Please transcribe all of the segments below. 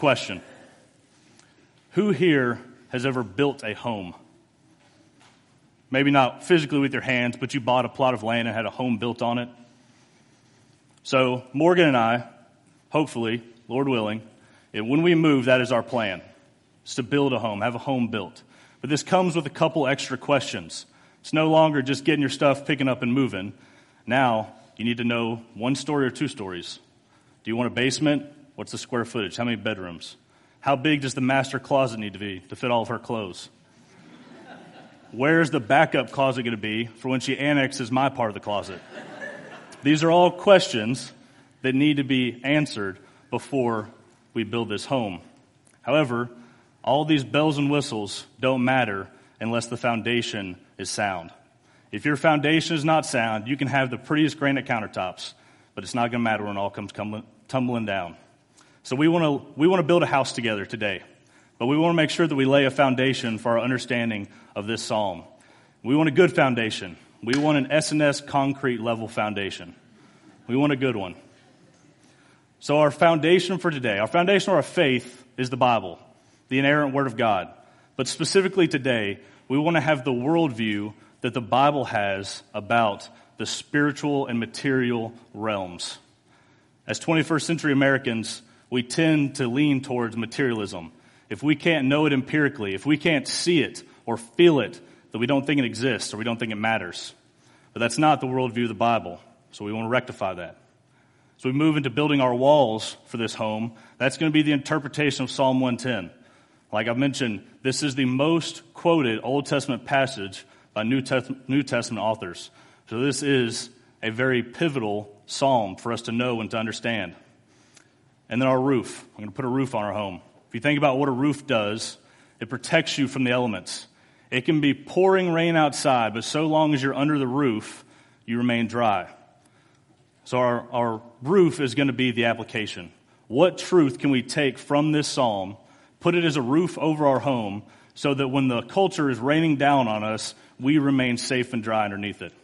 Question. Who here has ever built a home? Maybe not physically with your hands, but you bought a plot of land and had a home built on it. So Morgan and I, hopefully, Lord willing, when we move, that is our plan. It's to build a home, have a home built. But this comes with a couple extra questions. It's no longer just getting your stuff, picking up, and moving. Now, you need to know 1 story or 2 stories. Do you want a basement? What's the square footage? How many bedrooms? How big does the master closet need to be to fit all of her clothes? Where's the backup closet going to be for when she annexes my part of the closet? These are all questions that need to be answered before we build this home. However, all these bells and whistles don't matter unless the foundation is sound. If your foundation is not sound, you can have the prettiest granite countertops, but it's not going to matter when it all comes tumbling down. So we want to build a house together today, but we want to make sure that we lay a foundation for our understanding of this psalm. We want a good foundation. We want an S&S concrete level foundation. We want a good one. So our foundation for today, our foundation of our faith is the Bible, the inerrant Word of God. But specifically today, we want to have the worldview that the Bible has about the spiritual and material realms. As 21st century Americans, we tend to lean towards materialism. If we can't know it empirically, if we can't see it or feel it, then we don't think it exists or we don't think it matters. But that's not the worldview of the Bible, so we want to rectify that. So we move into building our walls for this home. That's going to be the interpretation of Psalm 110. Like I mentioned, this is the most quoted Old Testament passage by New Testament authors. So this is a very pivotal psalm for us to know and to understand. And then our roof. I'm going to put a roof on our home. If you think about what a roof does, it protects you from the elements. It can be pouring rain outside, but so long as you're under the roof, you remain dry. So our roof is going to be the application. What truth can we take from this psalm, put it as a roof over our home, so that when the culture is raining down on us, we remain safe and dry underneath it?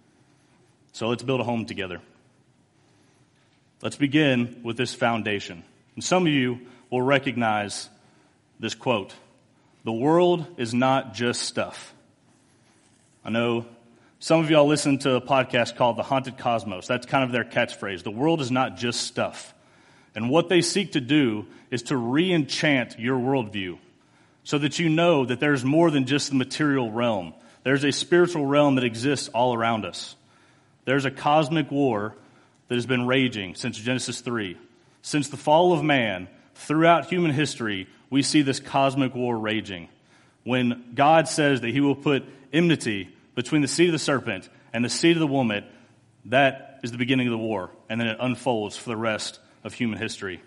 So let's build a home together. Let's begin with this foundation. And some of you will recognize this quote. The world is not just stuff. I know some of y'all listen to a podcast called The Haunted Cosmos. That's kind of their catchphrase. The world is not just stuff. And what they seek to do is to re-enchant your worldview so that you know that there's more than just the material realm. There's a spiritual realm that exists all around us. There's a cosmic war that has been raging since Genesis 3. Since the fall of man, throughout human history, we see this cosmic war raging. When God says that he will put enmity between the seed of the serpent and the seed of the woman, that is the beginning of the war, and then it unfolds for the rest of human history.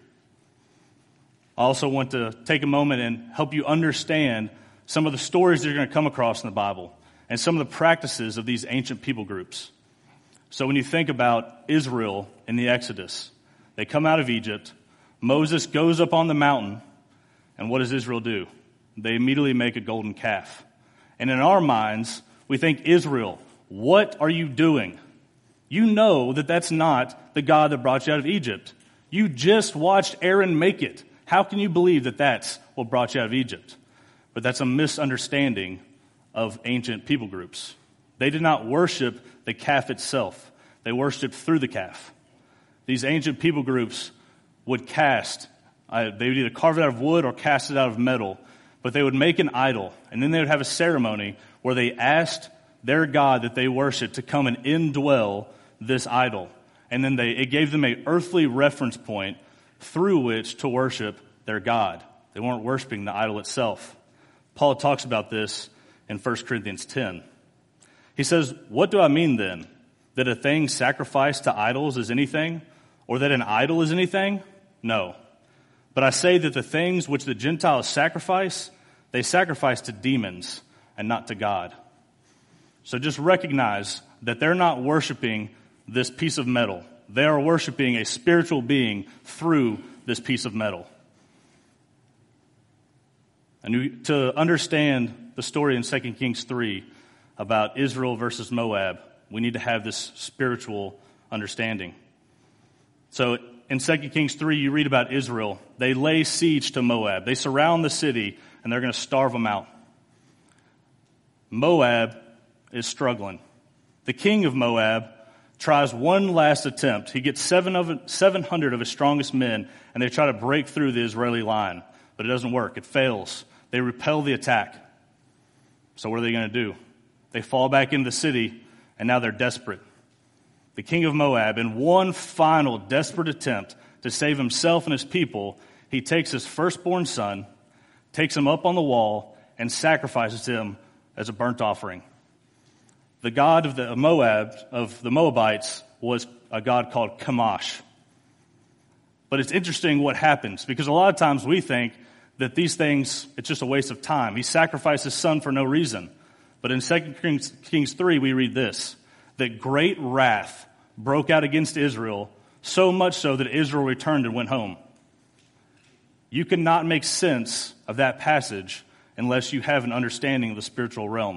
I also want to take a moment and help you understand some of the stories that you're going to come across in the Bible and some of the practices of these ancient people groups. So when you think about Israel in the Exodus, they come out of Egypt, Moses goes up on the mountain, and what does Israel do? They immediately make a golden calf. And in our minds, we think, Israel, what are you doing? You know that that's not the God that brought you out of Egypt. You just watched Aaron make it. How can you believe that that's what brought you out of Egypt? But that's a misunderstanding of ancient people groups. They did not worship the calf itself. They worshiped through the calf. These ancient people groups would cast. They would either carve it out of wood or cast it out of metal. But they would make an idol, and then they would have a ceremony where they asked their God that they worshiped to come and indwell this idol. And then it gave them an earthly reference point through which to worship their God. They weren't worshiping the idol itself. Paul talks about this in 1 Corinthians 10. He says, "What do I mean then? That a thing sacrificed to idols is anything? Or that an idol is anything? No. But I say that the things which the Gentiles sacrifice, they sacrifice to demons and not to God." So just recognize that they're not worshiping this piece of metal. They are worshiping a spiritual being through this piece of metal. And to understand the story in 2 Kings 3 about Israel versus Moab, we need to have this spiritual understanding. So in 2 Kings 3, you read about Israel. They lay siege to Moab. They surround the city, and they're going to starve them out. Moab is struggling. The king of Moab tries one last attempt. He gets 700 of his strongest men, and they try to break through the Israeli line. But it doesn't work. It fails. They repel the attack. So what are they going to do? They fall back into the city, and now they're desperate. The king of Moab, in one final desperate attempt to save himself and his people, he takes his firstborn son, takes him up on the wall, and sacrifices him as a burnt offering. The god of the Moabites was a god called Chemosh. But it's interesting what happens, because a lot of times we think that these things, it's just a waste of time. He sacrificed his son for no reason. But in 2 Kings 3, we read this, that great wrath broke out against Israel, so much so that Israel returned and went home. You cannot make sense of that passage unless you have an understanding of the spiritual realm.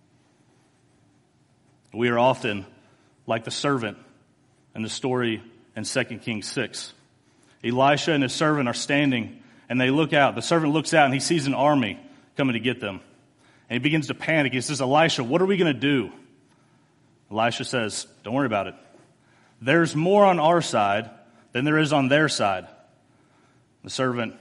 We are often like the servant in the story in 2 Kings 6. Elisha and his servant are standing, and they look out. The servant looks out, and he sees an army coming to get them. And he begins to panic. He says, Elisha, what are we going to do? Elisha says, don't worry about it. There's more on our side than there is on their side. The servant,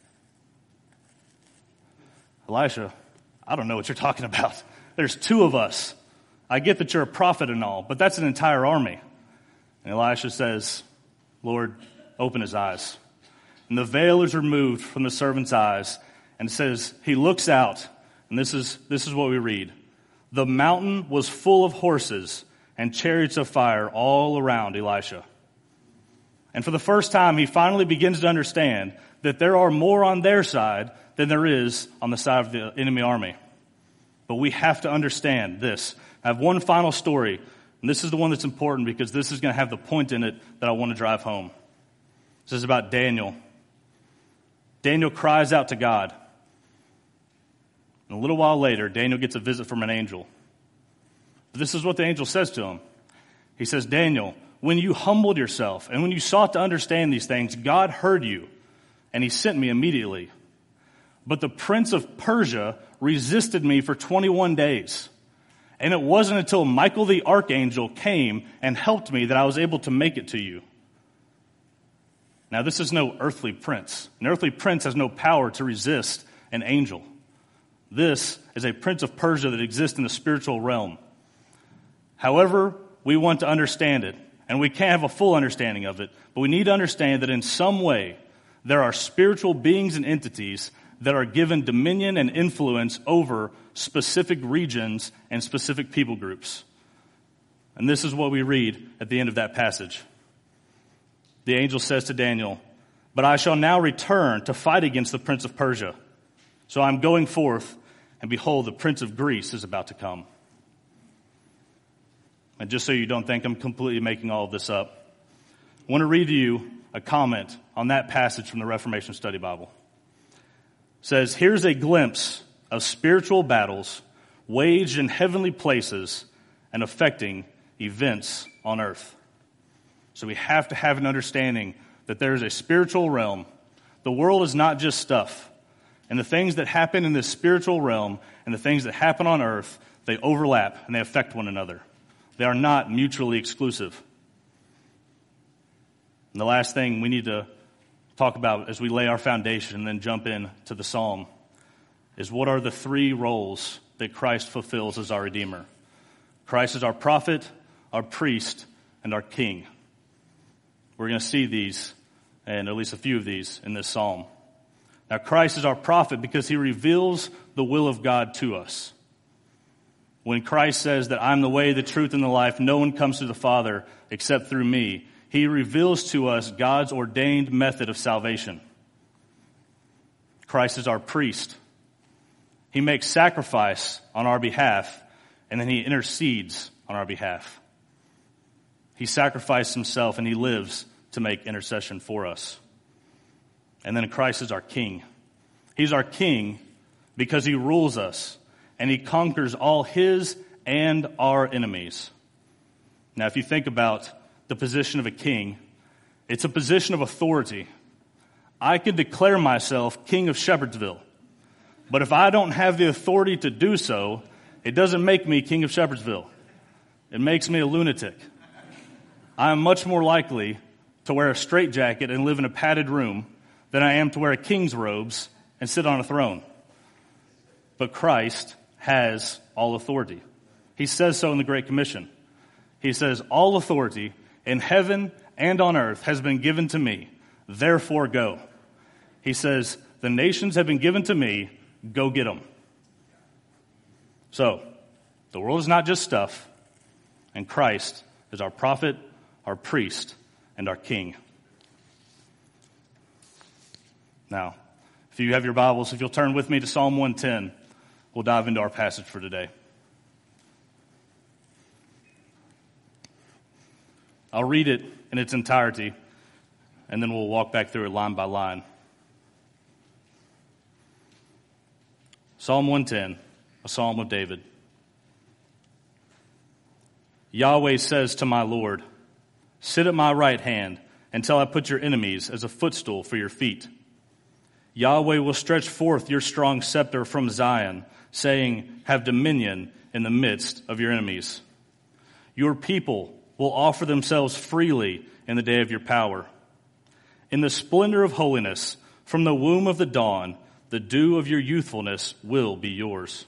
Elisha, I don't know what you're talking about. There's two of us. I get that you're a prophet and all, but that's an entire army. And Elisha says, Lord, open his eyes. And the veil is removed from the servant's eyes, and it says, he looks out, and this is what we read. The mountain was full of horses and chariots of fire all around Elisha. And for the first time, he finally begins to understand that there are more on their side than there is on the side of the enemy army. But we have to understand this. I have one final story, and this is the one that's important because this is going to have the point in it that I want to drive home. This is about Daniel. Daniel cries out to God. And a little while later, Daniel gets a visit from an angel. But this is what the angel says to him. He says, Daniel, when you humbled yourself and when you sought to understand these things, God heard you, and he sent me immediately. But the prince of Persia resisted me for 21 days. And it wasn't until Michael the archangel came and helped me that I was able to make it to you. Now, this is no earthly prince. An earthly prince has no power to resist an angel. This is a prince of Persia that exists in the spiritual realm. However, we want to understand it, and we can't have a full understanding of it, but we need to understand that in some way there are spiritual beings and entities that are given dominion and influence over specific regions and specific people groups. And this is what we read at the end of that passage. The angel says to Daniel, but I shall now return to fight against the prince of Persia. So I'm going forth, and behold, the prince of Greece is about to come. And just so you don't think I'm completely making all of this up, I want to read to you a comment on that passage from the Reformation Study Bible. It says, here's a glimpse of spiritual battles waged in heavenly places and affecting events on earth. So we have to have an understanding that there is a spiritual realm. The world is not just stuff. And the things that happen in this spiritual realm and the things that happen on earth, they overlap and they affect one another. They are not mutually exclusive. And the last thing we need to talk about as we lay our foundation and then jump in to the psalm is what are the three roles that Christ fulfills as our Redeemer. Christ is our prophet, our priest, and our king. We're going to see these, and at least a few of these, in this psalm. Now, Christ is our prophet because he reveals the will of God to us. When Christ says that I'm the way, the truth, and the life, no one comes to the Father except through me, he reveals to us God's ordained method of salvation. Christ is our priest. He makes sacrifice on our behalf, and then he intercedes on our behalf. He sacrificed himself, and he lives to make intercession for us. And then Christ is our king. He's our king because he rules us, and he conquers all his and our enemies. Now, if you think about the position of a king, It's a position of authority. I could declare myself king of Shepherdsville, but if I don't have the authority to do so, it doesn't make me king of Shepherdsville. It makes me a lunatic. I am much more likely to wear a straitjacket and live in a padded room than I am to wear a king's robes and sit on a throne. But Christ has all authority. He says so in the Great Commission. He says, all authority in heaven and on earth has been given to me. Therefore go. He says, the nations have been given to me. Go get them. So, the world is not just stuff, and Christ is our prophet, our priest, and our king. Now, if you have your Bibles, if you'll turn with me to Psalm 110, we'll dive into our passage for today. I'll read it in its entirety, and then we'll walk back through it line by line. Psalm 110, a psalm of David. Yahweh says to my Lord, sit at my right hand until I put your enemies as a footstool for your feet. Yahweh will stretch forth your strong scepter from Zion, saying, have dominion in the midst of your enemies. Your people will offer themselves freely in the day of your power. In the splendor of holiness, from the womb of the dawn, the dew of your youthfulness will be yours.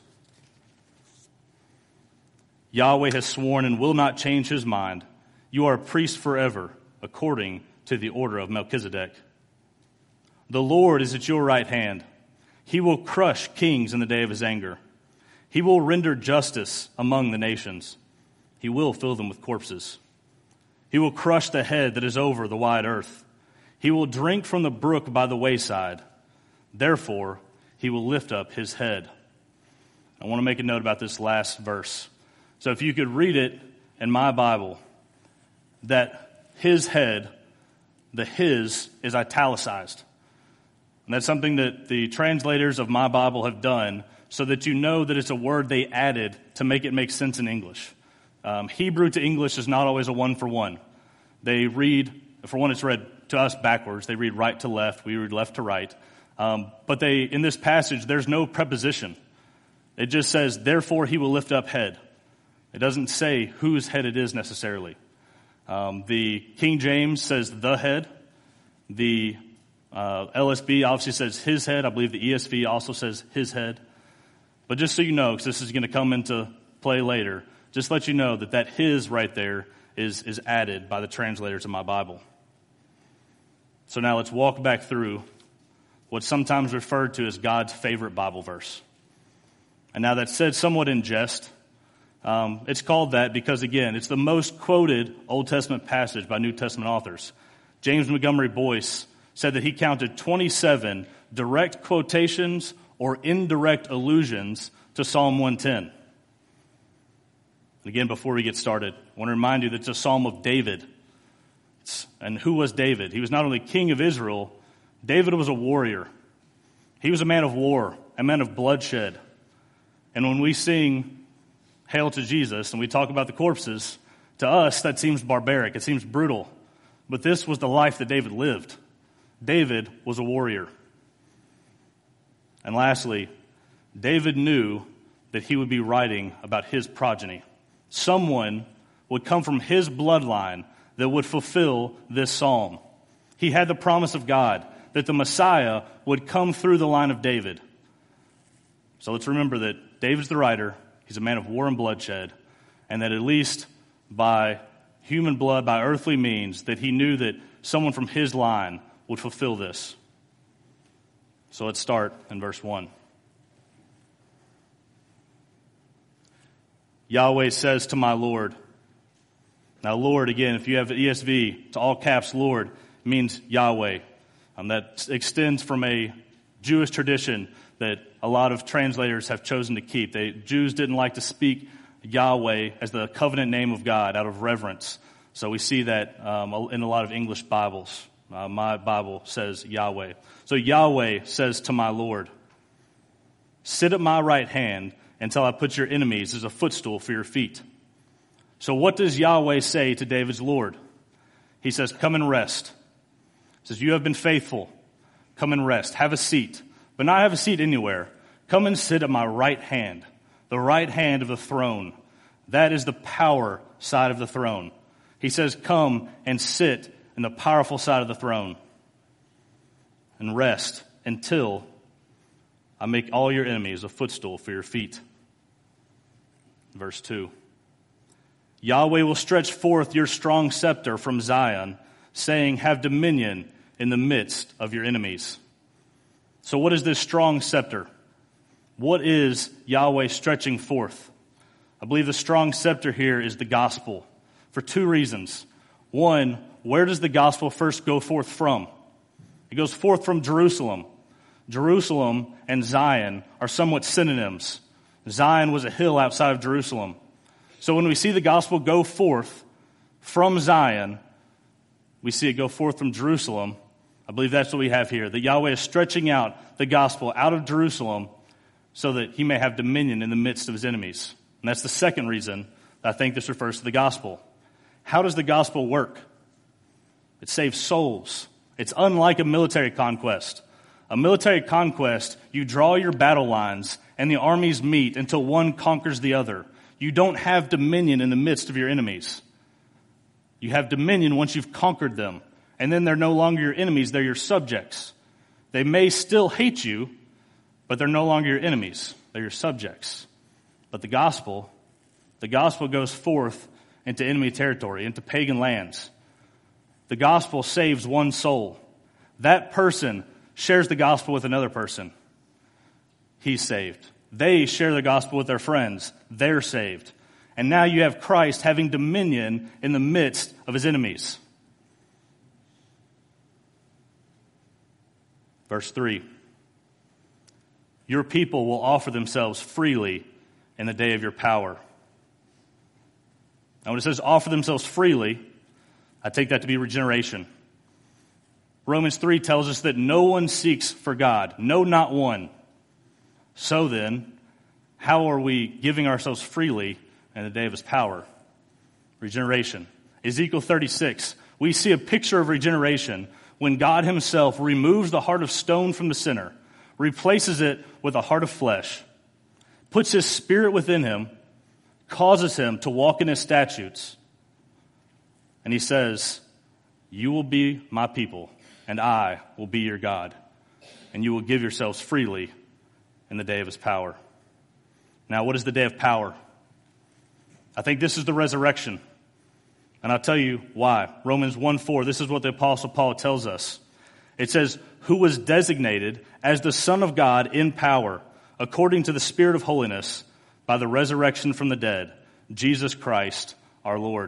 Yahweh has sworn and will not change his mind. You are a priest forever, according to the order of Melchizedek. The Lord is at your right hand. He will crush kings in the day of his anger. He will render justice among the nations. He will fill them with corpses. He will crush the head that is over the wide earth. He will drink from the brook by the wayside. Therefore, he will lift up his head. I want to make a note about this last verse. So if you could read it in my Bible, that his head, the his, is italicized. And that's something that the translators of my Bible have done so that you know that it's a word they added to make it make sense in English. Hebrew to English is not always a one-for-one. They read, for one, it's read to us backwards. They read right to left. We read left to right. But in this passage, there's no preposition. It just says, therefore he will lift up head. It doesn't say whose head it is necessarily. The King James says the head. The LSB obviously says his head. I believe the ESV also says his head. But just so you know, because this is going to come into play later, just let you know that his right there is added by the translators of my Bible. So now let's walk back through what's sometimes referred to as God's favorite Bible verse. And now that's said somewhat in jest. It's called that because, again, it's the most quoted Old Testament passage by New Testament authors. James Montgomery Boyce said that he counted 27 direct quotations or indirect allusions to Psalm 110. And again, before we get started, I want to remind you that it's a psalm of David. And who was David? He was not only king of Israel, David was a warrior. He was a man of war, a man of bloodshed. And when we sing Hail to Jesus and we talk about the corpses, to us that seems barbaric, it seems brutal. But this was the life that David lived. David was a warrior. And lastly, David knew that he would be writing about his progeny. Someone would come from his bloodline that would fulfill this psalm. He had the promise of God that the Messiah would come through the line of David. So let's remember that David's the writer. He's a man of war and bloodshed. And that at least by human blood, by earthly means, that he knew that someone from his line would fulfill this. So let's start in verse 1. Yahweh says to my Lord. Now, Lord, again, if you have ESV, to all caps, Lord, means Yahweh. That extends from a Jewish tradition that a lot of translators have chosen to keep. Jews didn't like to speak Yahweh as the covenant name of God out of reverence. So we see that in a lot of English Bibles. My Bible says Yahweh. So Yahweh says to my Lord, sit at my right hand until I put your enemies as a footstool for your feet. So what does Yahweh say to David's Lord? He says, come and rest. says, you have been faithful. Come and rest. Have a seat. But not have a seat anywhere. Come and sit at my right hand, the right hand of the throne. That is the power side of the throne. He says, come and sit in the powerful side of the throne and rest until I make all your enemies a footstool for your feet. Verse 2. Yahweh will stretch forth your strong scepter from Zion, saying, have dominion in the midst of your enemies. So what is this strong scepter? What is Yahweh stretching forth? I believe the strong scepter here is the gospel for two reasons. One, where does the gospel first go forth from? It goes forth from Jerusalem. Jerusalem and Zion are somewhat synonyms. Zion was a hill outside of Jerusalem. So when we see the gospel go forth from Zion, we see it go forth from Jerusalem. I believe that's what we have here, that Yahweh is stretching out the gospel out of Jerusalem so that he may have dominion in the midst of his enemies. And that's the second reason that I think this refers to the gospel. How does the gospel work? It saves souls. It's unlike a military conquest. A military conquest, you draw your battle lines and the armies meet until one conquers the other. You don't have dominion in the midst of your enemies. You have dominion once you've conquered them. And then they're no longer your enemies, they're your subjects. They may still hate you, but they're no longer your enemies. They're your subjects. But the gospel goes forth into enemy territory, into pagan lands. The gospel saves one soul. That person shares the gospel with another person. He's saved. They share the gospel with their friends. They're saved. And now you have Christ having dominion in the midst of his enemies. Verse 3. Your people will offer themselves freely in the day of your power. Now when it says offer themselves freely, I take that to be regeneration. Romans 3 tells us that no one seeks for God. No, not one. So then, how are we giving ourselves freely in the day of his power? Regeneration. Ezekiel 36, we see a picture of regeneration when God himself removes the heart of stone from the sinner, replaces it with a heart of flesh, puts his spirit within him, causes him to walk in his statutes. And he says, you will be my people, and I will be your God, and you will give yourselves freely in the day of his power. Now, what is the day of power? I think this is the resurrection. And I'll tell you why. Romans 1:4, this is what the Apostle Paul tells us. It says, who was designated as the Son of God in power, according to the Spirit of holiness, by the resurrection from the dead, Jesus Christ our Lord.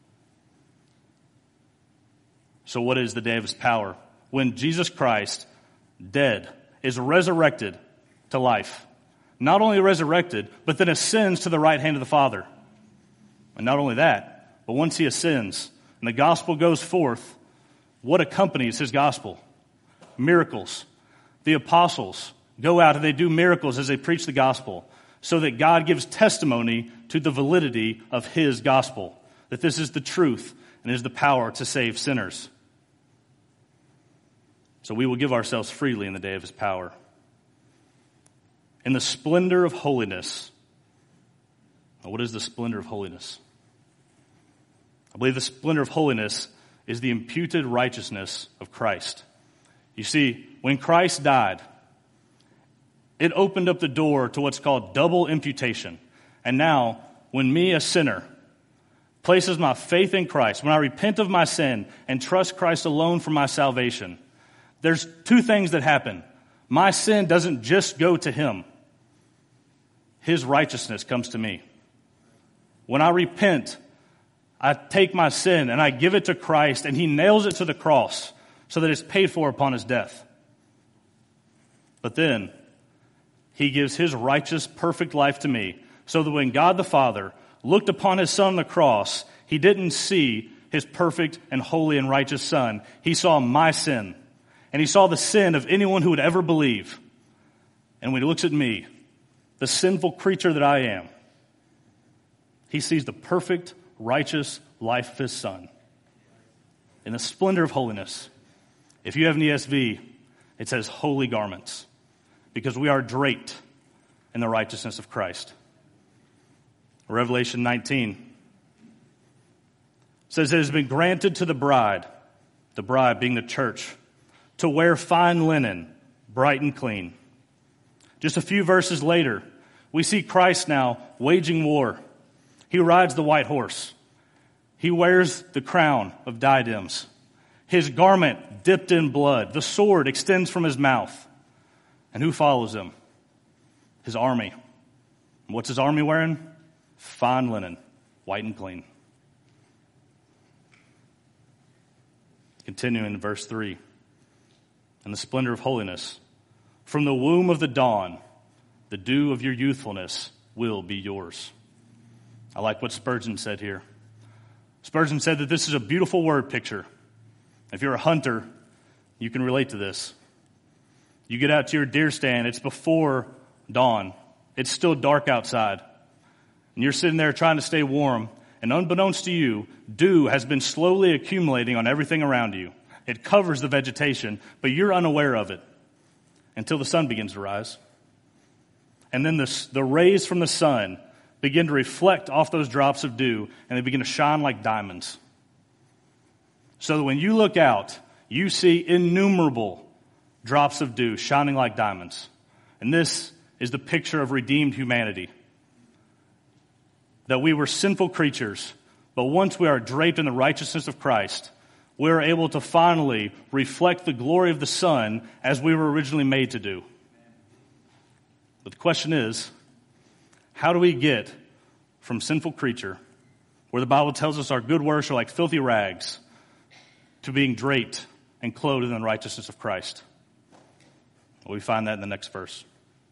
So what is the day of his power? When Jesus Christ, dead, is resurrected to life. Not only resurrected, but then ascends to the right hand of the Father. And not only that, but once he ascends and the gospel goes forth, what accompanies his gospel? Miracles. The apostles go out and they do miracles as they preach the gospel so that God gives testimony to the validity of his gospel, that this is the truth and is the power to save sinners. So we will give ourselves freely in the day of his power. In the splendor of holiness. Now, what is the splendor of holiness? I believe the splendor of holiness is the imputed righteousness of Christ. You see, when Christ died, it opened up the door to what's called double imputation. And now, when me, a sinner, places my faith in Christ, when I repent of my sin and trust Christ alone for my salvation, there's two things that happen. My sin doesn't just go to him. His righteousness comes to me. When I repent, I take my sin and I give it to Christ, and he nails it to the cross so that it's paid for upon his death. But then he gives his righteous, perfect life to me so that when God the Father looked upon his Son on the cross, he didn't see his perfect and holy and righteous Son. He saw my sin, and he saw the sin of anyone who would ever believe. And when he looks at me, the sinful creature that I am, he sees the perfect, righteous life of his Son in the splendor of holiness. If you have an ESV, it says holy garments, because we are draped in the righteousness of Christ. Revelation 19 says it has been granted to the bride being the church, to wear fine linen, bright and clean. Just a few verses later, we see Christ now waging war. He rides the white horse. He wears the crown of diadems. His garment dipped in blood. The sword extends from his mouth. And who follows him? His army. And what's his army wearing? Fine linen, white and clean. Continuing in verse 3. In the splendor of holiness, from the womb of the dawn, the dew of your youthfulness will be yours. I like what Spurgeon said here. Spurgeon said that this is a beautiful word picture. If you're a hunter, you can relate to this. You get out to your deer stand, it's before dawn. It's still dark outside. And you're sitting there trying to stay warm, and unbeknownst to you, dew has been slowly accumulating on everything around you. It covers the vegetation, but you're unaware of it until the sun begins to rise. And then the rays from the sun begin to reflect off those drops of dew, and they begin to shine like diamonds. So that when you look out, you see innumerable drops of dew shining like diamonds. And this is the picture of redeemed humanity. That we were sinful creatures, but once we are draped in the righteousness of Christ, we are able to finally reflect the glory of the sun as we were originally made to do. But the question is, how do we get from sinful creature, where the Bible tells us our good works are like filthy rags, to being draped and clothed in the righteousness of Christ? Well, we find that in the next verse.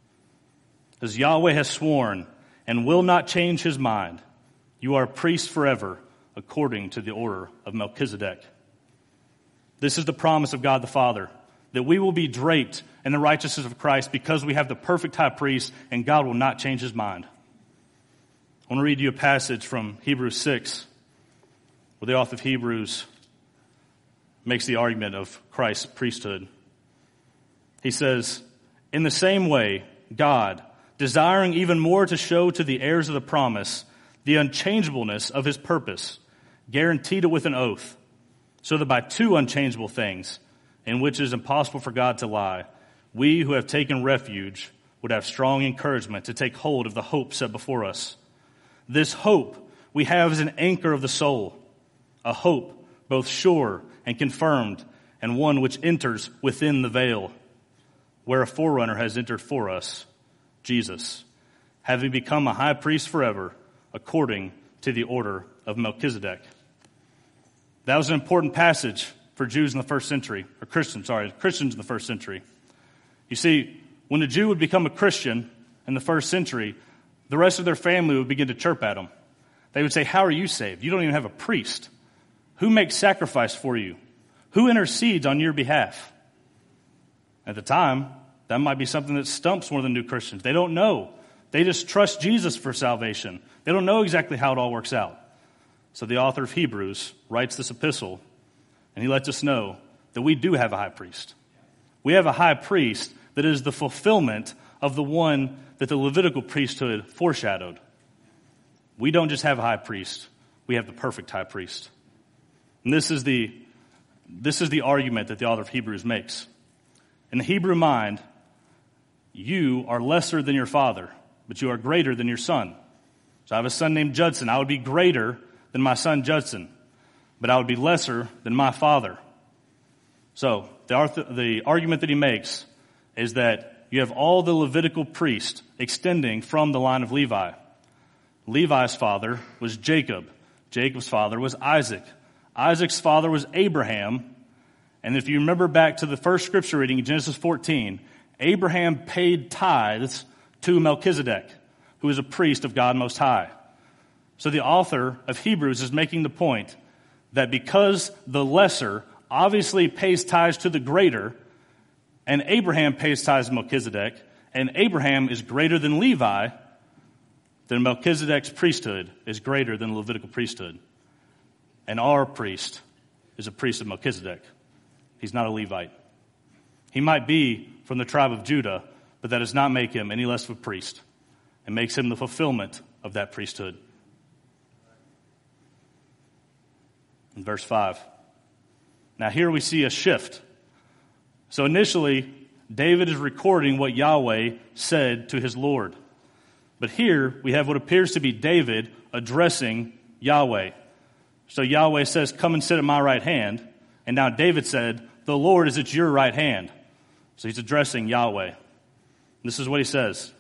As Yahweh has sworn and will not change his mind, you are a priest forever, according to the order of Melchizedek. This is the promise of God the Father, that we will be draped in the righteousness of Christ because we have the perfect high priest, and God will not change his mind. I want to read you a passage from Hebrews 6, where the author of Hebrews makes the argument of Christ's priesthood. He says, in the same way, God, desiring even more to show to the heirs of the promise the unchangeableness of his purpose, guaranteed it with an oath, so that by two unchangeable things, in which it is impossible for God to lie, we who have taken refuge would have strong encouragement to take hold of the hope set before us. This hope we have as an anchor of the soul, a hope both sure and confirmed, and one which enters within the veil, where a forerunner has entered for us, Jesus, having become a high priest forever, according to the order of Melchizedek. That was an important passage for Jews in the first century, or Christians in the first century. You see, when a Jew would become a Christian in the first century, the rest of their family would begin to chirp at him. They would say, how are you saved? You don't even have a priest. Who makes sacrifice for you? Who intercedes on your behalf? At the time, that might be something that stumps more than new Christians. They don't know. They just trust Jesus for salvation. They don't know exactly how it all works out. So the author of Hebrews writes this epistle, and he lets us know that we do have a high priest. We have a high priest that is the fulfillment of the one that the Levitical priesthood foreshadowed. We don't just have a high priest. We have the perfect high priest. And this is the argument that the author of Hebrews makes. In the Hebrew mind, you are lesser than your father, but you are greater than your son. So I have a son named Judson. I would be greater than my son Judson, but I would be lesser than my father. So the argument that he makes is that you have all the Levitical priests extending from the line of Levi. Levi's father was Jacob. Jacob's father was Isaac. Isaac's father was Abraham. And if you remember back to the first scripture reading in Genesis 14, Abraham paid tithes to Melchizedek, who is a priest of God Most High. So the author of Hebrews is making the point that because the lesser obviously pays tithes to the greater, and Abraham pays tithes to Melchizedek, and Abraham is greater than Levi, then Melchizedek's priesthood is greater than the Levitical priesthood. And our priest is a priest of Melchizedek. He's not a Levite. He might be from the tribe of Judah, but that does not make him any less of a priest. It makes him the fulfillment of that priesthood. In verse 5. Now here we see a shift. So initially, David is recording what Yahweh said to his Lord. But here we have what appears to be David addressing Yahweh. So Yahweh says, come and sit at my right hand. And now David said, the Lord is at your right hand. So he's addressing Yahweh. This is what he says.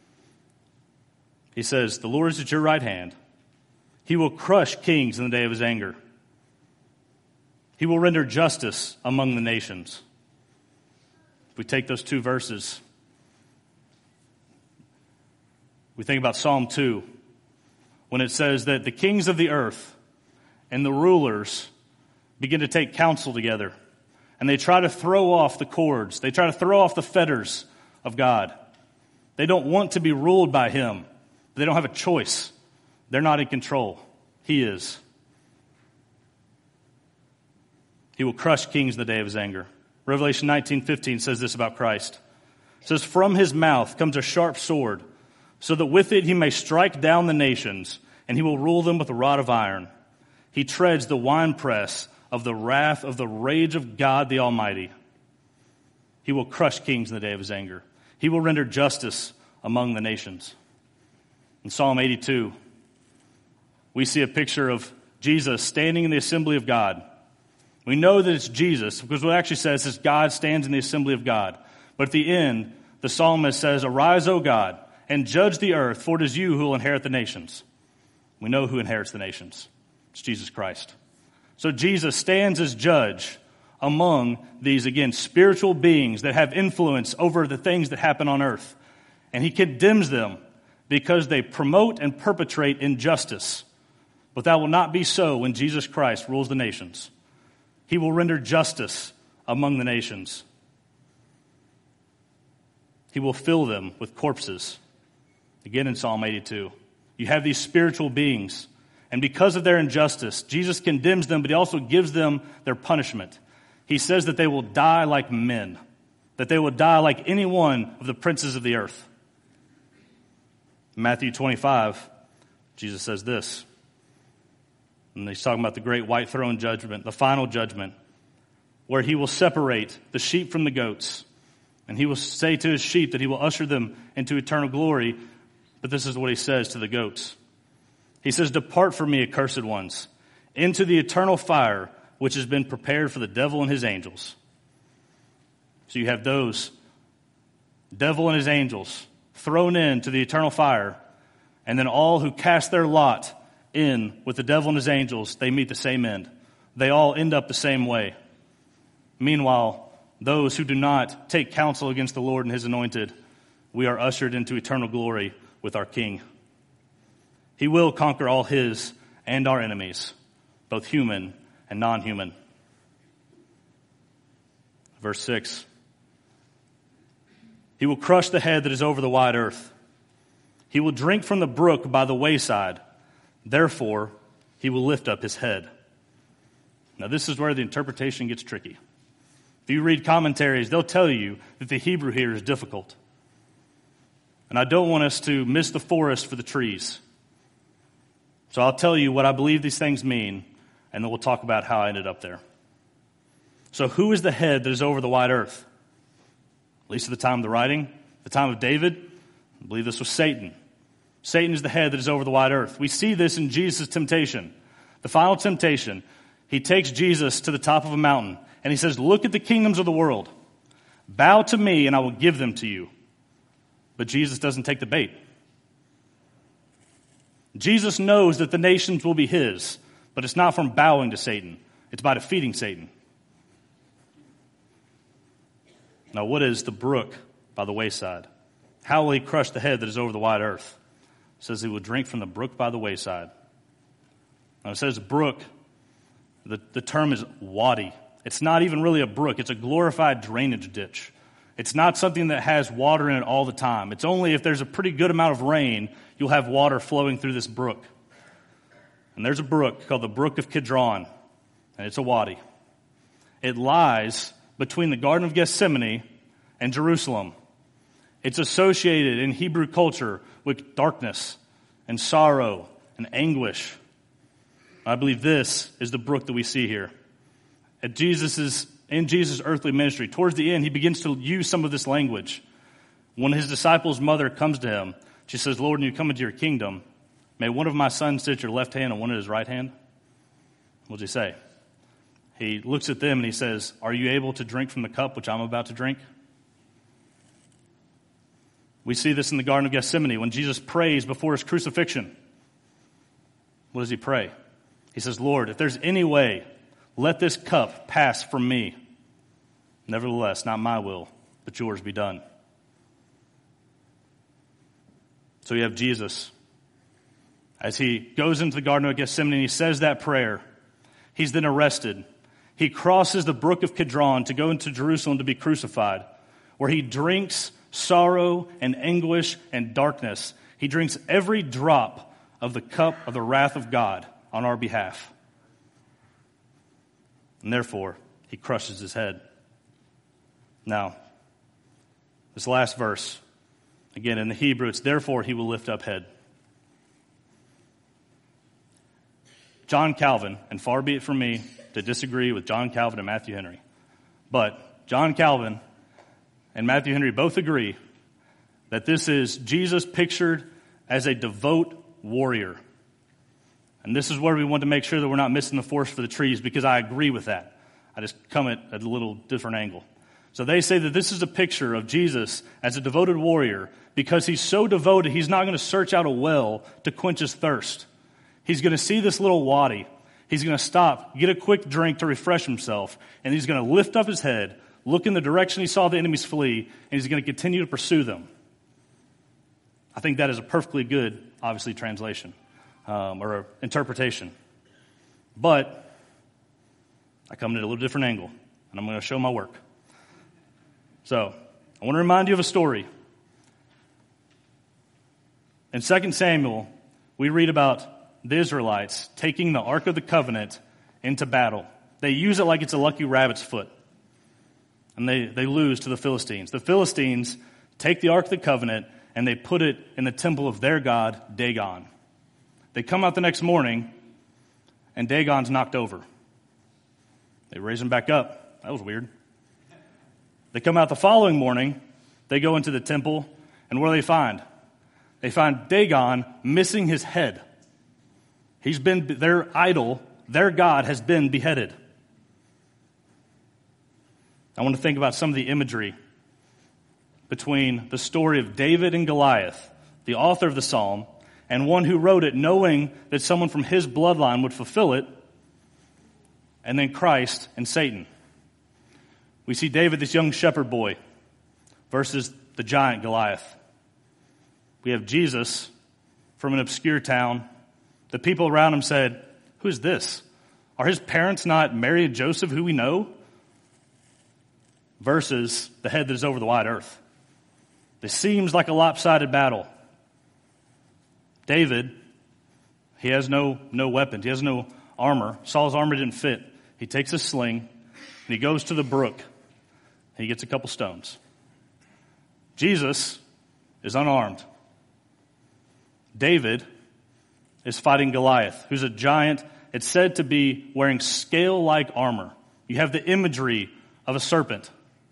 He says, the Lord is at your right hand. He will crush kings in the day of his anger. He will render justice among the nations. If we take those two verses, we think about Psalm 2, when it says that the kings of the earth and the rulers begin to take counsel together, and they try to throw off the cords. They try to throw off the fetters of God. They don't want to be ruled by him. They don't have a choice. They're not in control. He is. He will crush kings in the day of his anger. Revelation 19:15 says this about Christ. It says, from his mouth comes a sharp sword, so that with it he may strike down the nations, and he will rule them with a rod of iron. He treads the winepress of the wrath of the rage of God the Almighty. He will crush kings in the day of his anger. He will render justice among the nations. In Psalm 82, we see a picture of Jesus standing in the assembly of God. We know that it's Jesus, because what it actually says is God stands in the assembly of God. But at the end, the psalmist says, arise, O God, and judge the earth, for it is you who will inherit the nations. We know who inherits the nations. It's Jesus Christ. So Jesus stands as judge among these, again, spiritual beings that have influence over the things that happen on earth. And he condemns them because they promote and perpetrate injustice. But that will not be so when Jesus Christ rules the nations. He will render justice among the nations. He will fill them with corpses. Again in Psalm 82. You have these spiritual beings, and because of their injustice, Jesus condemns them, but he also gives them their punishment. He says that they will die like men, that they will die like any one of the princes of the earth. In Matthew 25, Jesus says this. And he's talking about the great white throne judgment, the final judgment, where he will separate the sheep from the goats. And he will say to his sheep that he will usher them into eternal glory. But this is what he says to the goats. He says, depart from me, accursed ones, into the eternal fire which has been prepared for the devil and his angels. So you have those, devil and his angels, thrown into the eternal fire. And then all who cast their lot in with the devil and his angels, they meet the same end. They all end up the same way. Meanwhile, those who do not take counsel against the Lord and his anointed, we are ushered into eternal glory with our King. He will conquer all his and our enemies, both human and non-human. Verse 6. He will crush the head that is over the wide earth. He will drink from the brook by the wayside. Therefore, he will lift up his head. Now, this is where the interpretation gets tricky. If you read commentaries, they'll tell you that the Hebrew here is difficult. And I don't want us to miss the forest for the trees. So I'll tell you what I believe these things mean, and then we'll talk about how I ended up there. So who is the head that is over the wide earth? At least at the time of the writing, the time of David, I believe this was Satan. Satan is the head that is over the wide earth. We see this in Jesus' temptation. The final temptation, he takes Jesus to the top of a mountain, and he says, look at the kingdoms of the world. Bow to me, and I will give them to you. But Jesus doesn't take the bait. Jesus knows that the nations will be his, but it's not from bowing to Satan. It's by defeating Satan. Now, what is the brook by the wayside? How will he crush the head that is over the wide earth? It says he will drink from the brook by the wayside. Now, it says brook. The term is wadi. It's not even really a brook. It's a glorified drainage ditch. It's not something that has water in it all the time. It's only if there's a pretty good amount of rain, you'll have water flowing through this brook. And there's a brook called the Brook of Kidron, and it's a wadi. It lies between the Garden of Gethsemane and Jerusalem. It's associated in Hebrew culture with darkness and sorrow and anguish. I believe this is the brook that we see here. In Jesus' earthly ministry, towards the end, he begins to use some of this language. When his disciples' mother comes to him, she says, Lord, when you come into your kingdom, may one of my sons sit at your left hand and one at his right hand. What does he say? He looks at them and he says, are you able to drink from the cup which I'm about to drink? We see this in the Garden of Gethsemane when Jesus prays before his crucifixion. What does he pray? He says, Lord, if there's any way, let this cup pass from me. Nevertheless, not my will, but yours be done. So you have Jesus. As he goes into the Garden of Gethsemane and he says that prayer, he's then arrested. He crosses the brook of Kidron to go into Jerusalem to be crucified, where he drinks sorrow and anguish and darkness. He drinks every drop of the cup of the wrath of God on our behalf. And therefore, he crushes his head. Now, this last verse, again in the Hebrew, it's therefore he will lift up head. John Calvin, and far be it from me to disagree with John Calvin and Matthew Henry, but John Calvin and Matthew Henry both agree that this is Jesus pictured as a devout warrior. And this is where we want to make sure that we're not missing the forest for the trees, because I agree with that. I just come at a little different angle. So they say that this is a picture of Jesus as a devoted warrior because he's so devoted, he's not going to search out a well to quench his thirst. He's going to see this little wadi. He's going to stop, get a quick drink to refresh himself, and he's going to lift up his head, look in the direction he saw the enemies flee, and he's going to continue to pursue them. I think that is a perfectly good, obviously, translation or interpretation. But I come at a little different angle, and I'm going to show my work. So, I want to remind you of a story. In 2 Samuel, we read about the Israelites taking the Ark of the Covenant into battle. They use it like it's a lucky rabbit's foot. And they lose to the Philistines. The Philistines take the Ark of the Covenant and they put it in the temple of their god, Dagon. They come out the next morning and Dagon's knocked over. They raise him back up. That was weird. They come out the following morning, they go into the temple, and what do they find? They find Dagon missing his head. He's been, their idol, their god has been beheaded. I want to think about some of the imagery between the story of David and Goliath, the author of the psalm, and one who wrote it knowing that someone from his bloodline would fulfill it, and then Christ and Satan. We see David, this young shepherd boy, versus the giant Goliath. We have Jesus from an obscure town. The people around him said, who is this? Are his parents not Mary and Joseph, who we know? Versus the head that is over the wide earth. This seems like a lopsided battle. David, he has no weapons. He has no armor. Saul's armor didn't fit. He takes a sling and he goes to the brook. He gets a couple stones. Jesus is unarmed. David is fighting Goliath, who's a giant. It's said to be wearing scale-like armor. You have the imagery of a serpent.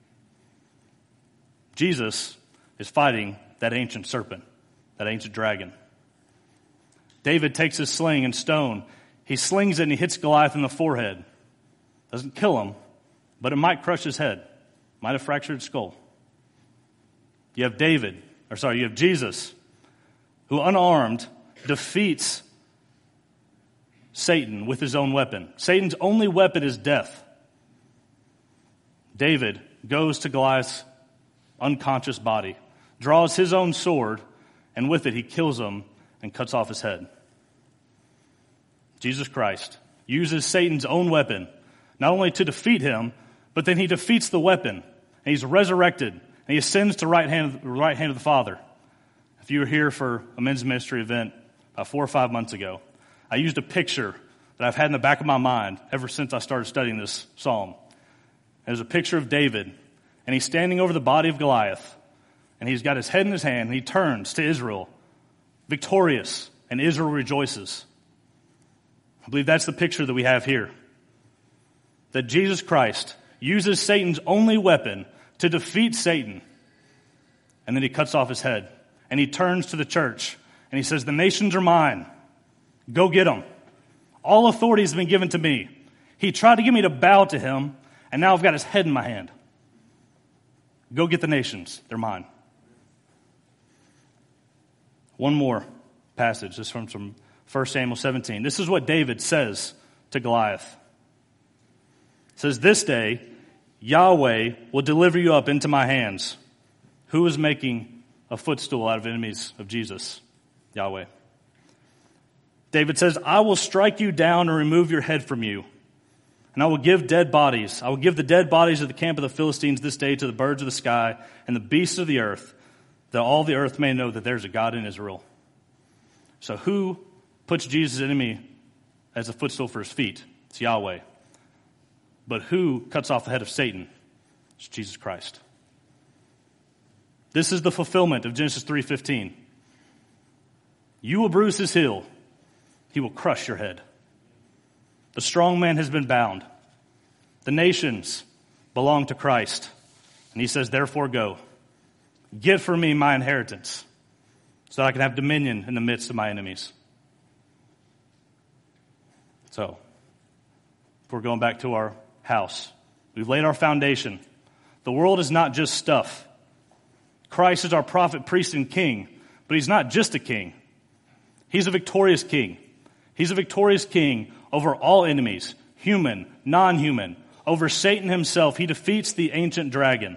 Jesus is fighting that ancient serpent, that ancient dragon. David takes his sling and stone. He slings it and he hits Goliath in the forehead. Doesn't kill him, but it might crush his head. Might have fractured his skull. You have Jesus, who unarmed defeats Satan with his own weapon. Satan's only weapon is death. David goes to Goliath's unconscious body, draws his own sword, and with it he kills him and cuts off his head. Jesus Christ uses Satan's own weapon, not only to defeat him, but then he defeats the weapon, and he's resurrected, and he ascends to the right hand of the Father. If you were here for a men's ministry event about 4 or 5 months ago, I used a picture that I've had in the back of my mind ever since I started studying this psalm. There's a picture of David, and he's standing over the body of Goliath, and he's got his head in his hand, and he turns to Israel, victorious, and Israel rejoices. I believe that's the picture that we have here. That Jesus Christ uses Satan's only weapon to defeat Satan, and then he cuts off his head, and he turns to the church, and he says, the nations are mine. Go get them. All authority has been given to me. He tried to get me to bow to him, and now I've got his head in my hand. Go get the nations. They're mine. One more passage. This is from 1 Samuel 17. This is what David says to Goliath. It says, this day Yahweh will deliver you up into my hands. Who is making a footstool out of enemies of Jesus? Yahweh. David says, I will strike you down and remove your head from you. And I will give dead bodies. I will give the dead bodies of the camp of the Philistines this day to the birds of the sky and the beasts of the earth, that all the earth may know that there's a God in Israel. So who puts Jesus' enemy as a footstool for his feet? It's Yahweh. But who cuts off the head of Satan? It's Jesus Christ. This is the fulfillment of Genesis 3:15. You will bruise his heel. He will crush your head. The strong man has been bound. The nations belong to Christ. And he says, therefore go. Get for me my inheritance, so that I can have dominion in the midst of my enemies. So, if we're going back to our house, we've laid our foundation. The world is not just stuff. Christ is our prophet, priest, and king, but he's not just a king. He's a victorious king. He's a victorious king over all enemies, human, non-human. Over Satan himself, he defeats the ancient dragon.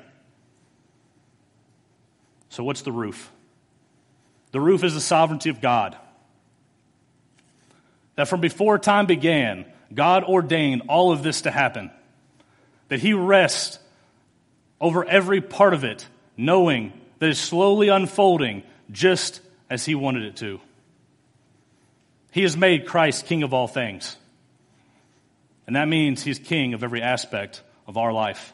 So what's the roof? The roof is the sovereignty of God. That from before time began, God ordained all of this to happen. That he rests over every part of it, knowing that it's slowly unfolding just as he wanted it to. He has made Christ king of all things. And that means he's king of every aspect of our life.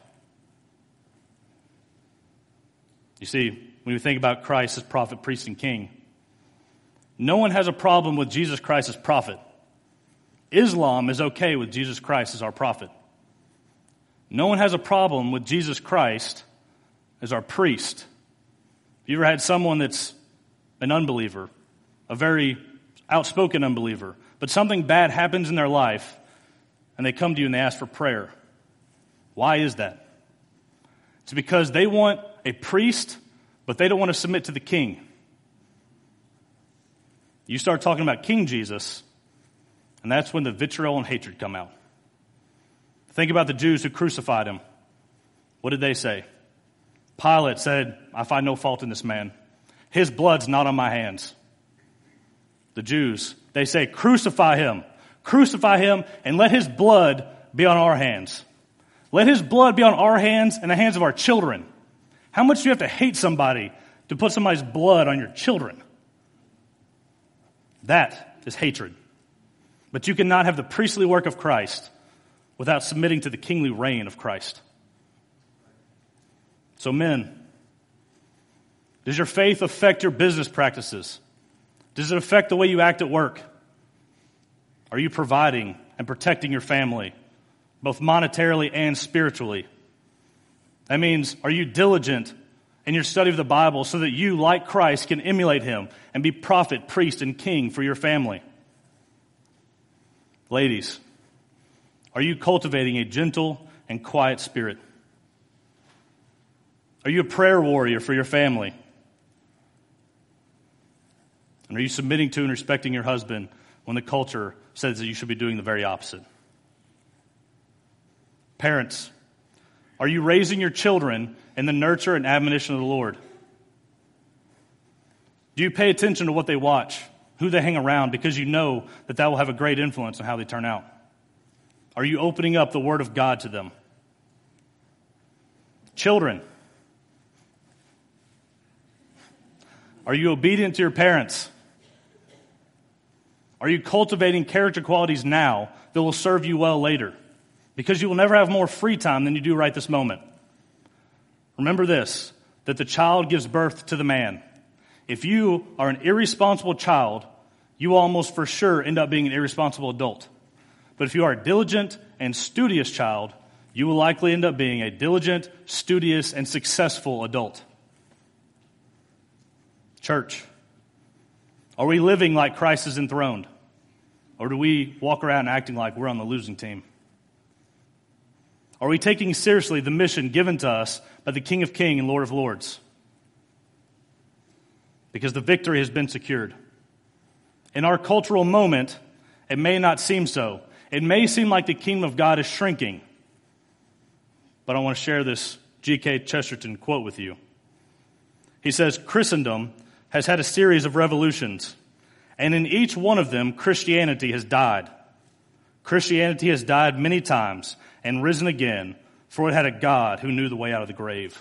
You see, when we think about Christ as prophet, priest, and king, no one has a problem with Jesus Christ as prophet. Islam is okay with Jesus Christ as our prophet. No one has a problem with Jesus Christ as our priest. Have you ever had someone that's an unbeliever, a very outspoken unbeliever, but something bad happens in their life and they come to you and they ask for prayer? Why is that? It's because they want a priest, but they don't want to submit to the king. You start talking about King Jesus, and that's when the vitriol and hatred come out. Think about the Jews who crucified him. What did they say? Pilate said, I find no fault in this man. His blood's not on my hands. The Jews, they say, crucify him, and let his blood be on our hands. Let his blood be on our hands and the hands of our children. How much do you have to hate somebody to put somebody's blood on your children? That is hatred. But you cannot have the priestly work of Christ without submitting to the kingly reign of Christ. So men, does your faith affect your business practices? Does it affect the way you act at work? Are you providing and protecting your family, both monetarily and spiritually? That means, are you diligent in your study of the Bible so that you, like Christ, can emulate him and be prophet, priest, and king for your family? Ladies, are you cultivating a gentle and quiet spirit? Are you a prayer warrior for your family? And are you submitting to and respecting your husband when the culture says that you should be doing the very opposite? Parents, are you raising your children in the nurture and admonition of the Lord? Do you pay attention to what they watch, who they hang around, because you know that that will have a great influence on how they turn out? Are you opening up the Word of God to them? Children, are you obedient to your parents? Are you cultivating character qualities now that will serve you well later? because you will never have more free time than you do right this moment. Remember this, that the child gives birth to the man. If you are an irresponsible child, you will almost for sure end up being an irresponsible adult. But if you are a diligent and studious child, you will likely end up being a diligent, studious, and successful adult. Church, are we living like Christ is enthroned? Or do we walk around acting like we're on the losing team? Are we taking seriously the mission given to us by the King of Kings and Lord of Lords? Because the victory has been secured. In our cultural moment, it may not seem so. It may seem like the kingdom of God is shrinking. But I want to share this G.K. Chesterton quote with you. He says, Christendom has had a series of revolutions, and in each one of them, Christianity has died. Christianity has died many times and risen again, for it had a God who knew the way out of the grave.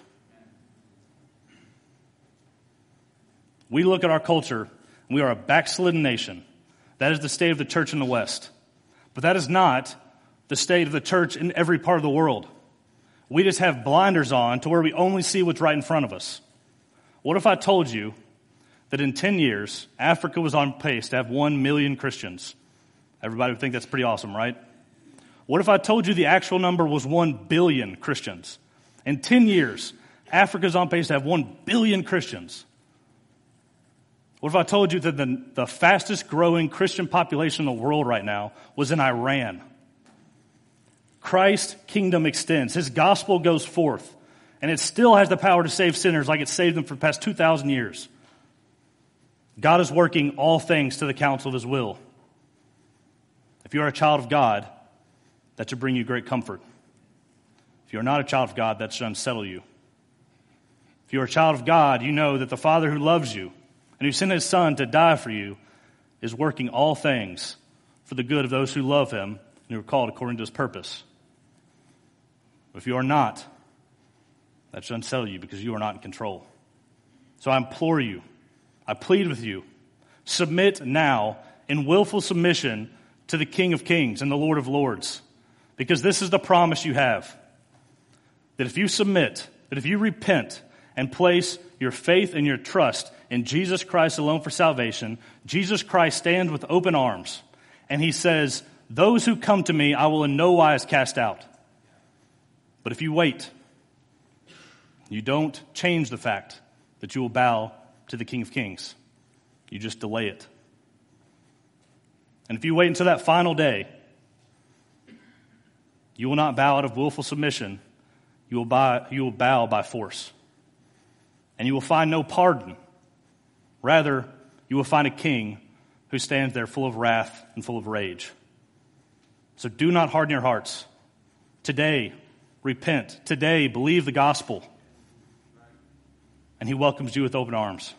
We look at our culture, and we are a backslidden nation. That is the state of the church in the West. But that is not the state of the church in every part of the world. We just have blinders on to where we only see what's right in front of us. What if I told you that in 10 years, Africa was on pace to have 1 million Christians? Everybody would think that's pretty awesome, right? What if I told you the actual number was 1 billion Christians? In 10 years, Africa's on pace to have 1 billion Christians. What if I told you that the fastest growing Christian population in the world right now was in Iran? Christ's kingdom extends. His gospel goes forth. And it still has the power to save sinners like it's saved them for the past 2,000 years. God is working all things to the counsel of his will. If you are a child of God, that should bring you great comfort. If you are not a child of God, that should unsettle you. If you are a child of God, you know that the Father who loves you and who sent his Son to die for you is working all things for the good of those who love him and who are called according to his purpose. If you are not, that should unsettle you because you are not in control. So I implore you, I plead with you, submit now in willful submission to the King of Kings and the Lord of Lords, because this is the promise you have, that if you submit, that if you repent and place your faith and your trust in Jesus Christ alone for salvation, Jesus Christ stands with open arms, and he says, those who come to me I will in no wise cast out. But if you wait, you don't change the fact that you will bow to the King of Kings. You just delay it. And if you wait until that final day, you will not bow out of willful submission. You will bow by force. And you will find no pardon. Rather, you will find a king who stands there full of wrath and full of rage. So do not harden your hearts. Today, repent. Today, believe the gospel. And he welcomes you with open arms.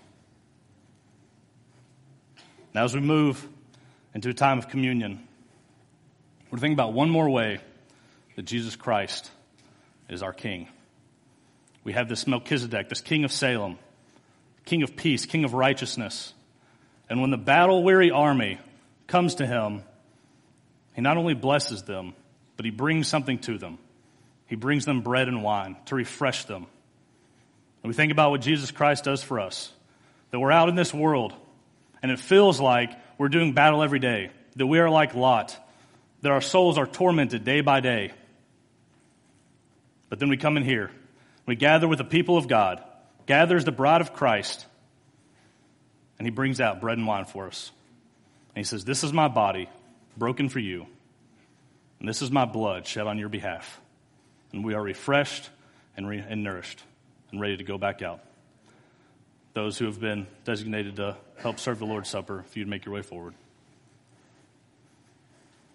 Now, as we move into a time of communion, we're thinking about one more way that Jesus Christ is our King. We have this Melchizedek, this King of Salem, King of peace, King of righteousness. And when the battle-weary army comes to him, he not only blesses them, but he brings something to them. He brings them bread and wine to refresh them. And we think about what Jesus Christ does for us, that we're out in this world, and it feels like we're doing battle every day, that we are like Lot, that our souls are tormented day by day. But then we come in here, we gather with the people of God, gather as the bride of Christ, and he brings out bread and wine for us. And he says, this is my body, broken for you, and this is my blood shed on your behalf. And we are refreshed and nourished and ready to go back out. Those who have been designated to help serve the Lord's Supper, if you'd make your way forward.